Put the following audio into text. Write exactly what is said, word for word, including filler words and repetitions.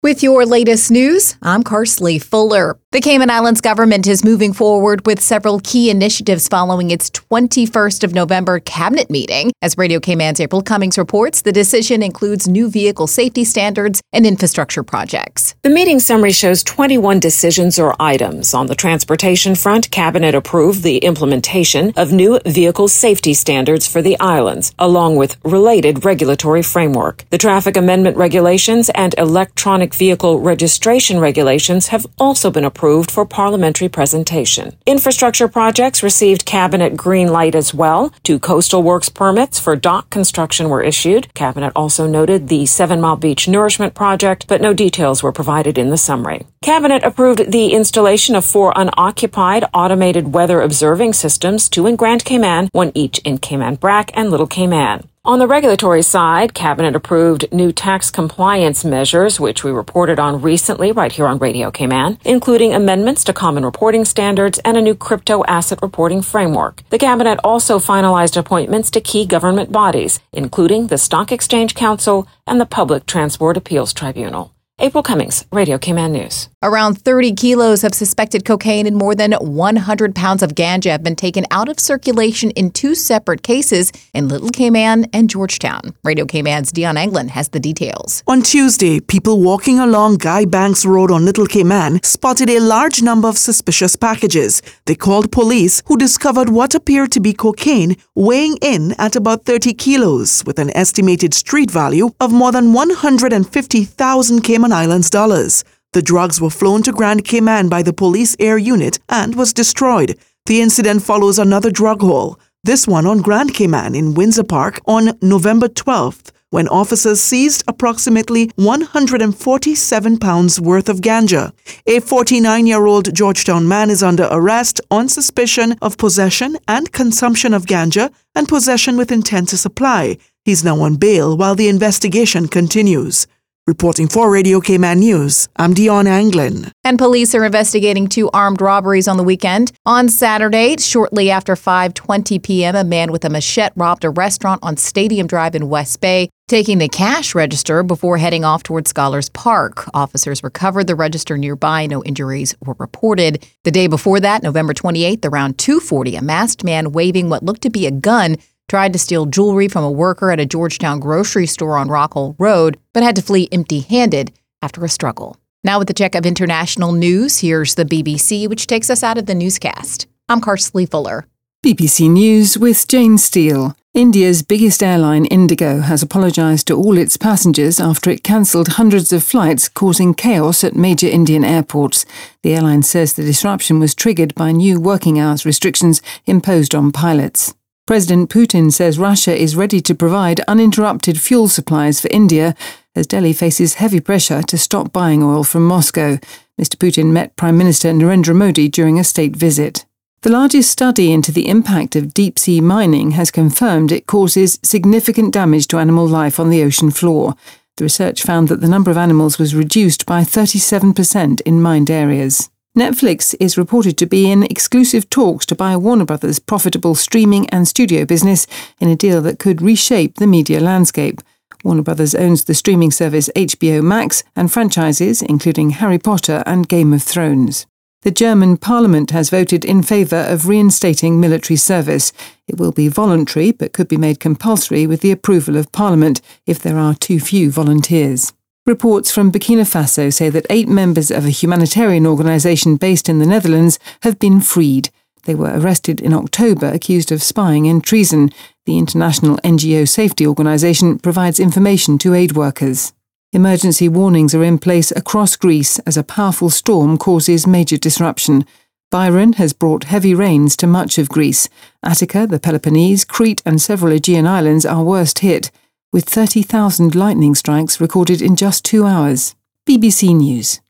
With your latest news, I'm Carsley Fuller. The Cayman Islands government is moving forward with several key initiatives following its twenty-first of November cabinet meeting. As Radio Cayman's April Cummings reports, the decision includes new vehicle safety standards and infrastructure projects. The meeting summary shows twenty-one decisions or items. On the transportation front, Cabinet approved the implementation of new vehicle safety standards for the islands, along with related regulatory framework. The traffic amendment regulations and electronic vehicle registration regulations have also been approved for parliamentary presentation. Infrastructure projects received Cabinet green light as well. Two coastal works permits for dock construction were issued. Cabinet also noted the Seven Mile Beach Nourishment Project, but no details were provided in the summary. Cabinet approved the installation of four unoccupied automated weather observing systems, two in Grand Cayman, one each in Cayman Brac and Little Cayman. On the regulatory side, Cabinet approved new tax compliance measures, which we reported on recently right here on Radio Cayman, including amendments to common reporting standards and a new crypto asset reporting framework. The Cabinet also finalized appointments to key government bodies, including the Stock Exchange Council and the Public Transport Appeals Tribunal. April Cummings, Radio Cayman News. Around thirty kilos of suspected cocaine and more than one hundred pounds of ganja have been taken out of circulation in two separate cases in Little Cayman and Georgetown. Radio Cayman's Dion Anglin has the details. On Tuesday, people walking along Guy Banks Road on Little Cayman spotted a large number of suspicious packages. They called police, who discovered what appeared to be cocaine weighing in at about thirty kilos, with an estimated street value of more than one hundred fifty thousand Cayman Islands dollars. The drugs were flown to Grand Cayman by the police air unit and was destroyed. The incident follows another drug haul, this one on Grand Cayman in Windsor Park on November twelfth, when officers seized approximately one hundred forty-seven pounds worth of ganja. A forty-nine-year-old Georgetown man is under arrest on suspicion of possession and consumption of ganja and possession with intent to supply. He's now on bail while the investigation continues. Reporting for Radio Cayman News, I'm Dion Anglin. And police are investigating two armed robberies on the weekend. On Saturday, shortly after five twenty p.m., a man with a machete robbed a restaurant on Stadium Drive in West Bay, taking the cash register before heading off toward Scholars Park. Officers recovered the register nearby. No injuries were reported. The day before that, November twenty-eighth, around two forty, a masked man waving what looked to be a gun tried to steal jewelry from a worker at a Georgetown grocery store on Rockall Road, but had to flee empty-handed after a struggle. Now with the check of international news, here's the B B C, which takes us out of the newscast. I'm Carsley Fuller. B B C News with Jane Steele. India's biggest airline, Indigo, has apologised to all its passengers after it cancelled hundreds of flights, causing chaos at major Indian airports. The airline says the disruption was triggered by new working hours restrictions imposed on pilots. President Putin says Russia is ready to provide uninterrupted fuel supplies for India as Delhi faces heavy pressure to stop buying oil from Moscow. Mister Putin met Prime Minister Narendra Modi during a state visit. The largest study into the impact of deep-sea mining has confirmed it causes significant damage to animal life on the ocean floor. The research found that the number of animals was reduced by thirty-seven percent in mined areas. Netflix is reported to be in exclusive talks to buy Warner Brothers' profitable streaming and studio business in a deal that could reshape the media landscape. Warner Brothers owns the streaming service H B O Max and franchises including Harry Potter and Game of Thrones. The German Parliament has voted in favour of reinstating military service. It will be voluntary but could be made compulsory with the approval of Parliament if there are too few volunteers. Reports from Burkina Faso say that eight members of a humanitarian organisation based in the Netherlands have been freed. They were arrested in October accused of spying and treason. The international N G O safety organisation provides information to aid workers. Emergency warnings are in place across Greece as a powerful storm causes major disruption. Byron has brought heavy rains to much of Greece. Attica, the Peloponnese, Crete and several Aegean islands are worst hit, with thirty thousand lightning strikes recorded in just two hours. B B C News.